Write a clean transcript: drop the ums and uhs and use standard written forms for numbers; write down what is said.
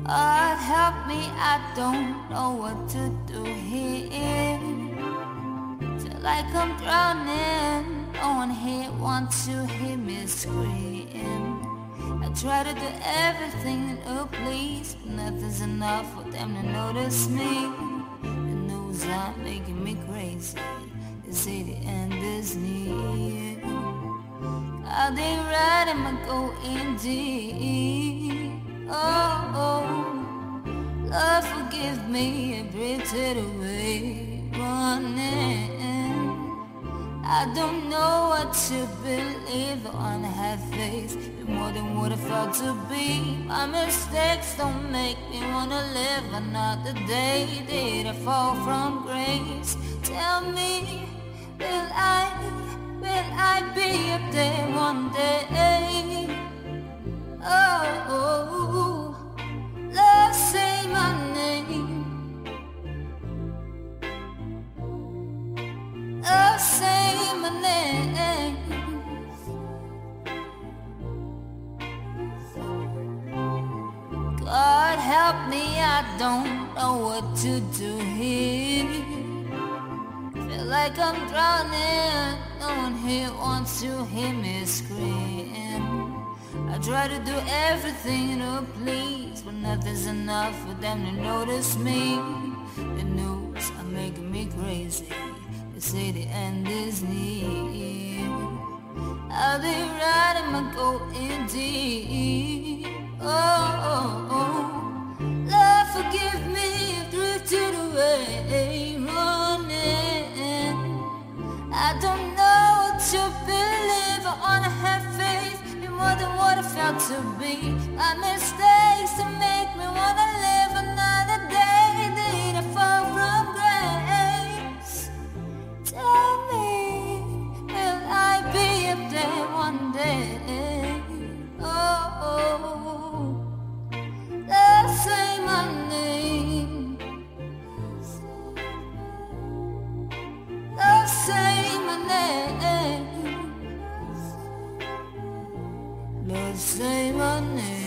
God help me, I don't know what to do here. Feel like I'm drowning, no one here wants to hear me scream. I try to do everything to please, but nothing's enough for them to notice me. The news are making me crazy, they say the end is near. Are they right? Am I going deep? Oh, Lord forgive me, I drifted away, running. I don't know what to believe or I have faith in more than what I felt to be. My mistakes don't make me wanna live another day. Did I fall from grace? Tell me, will I be up there one day? Oh, Lord, say my name. Lord, say my name. God help me, I don't know what to do here. Feel like I'm drowning, no one here wants to hear me scream. I try to do everything to please, but nothing's enough for them to notice me. The news are making me crazy, they say the end is near. I'll be right, am I going deep? Oh, Lord forgive me, I've drifted away, running. I don't know what to believe, I wanna have faith in more than what I felt to be. My mistakes to make me wanna live another day. Did I fall from grace? Tell me, will I be up there one day? Oh, let's say my name. Let's say my name. Let's say my name.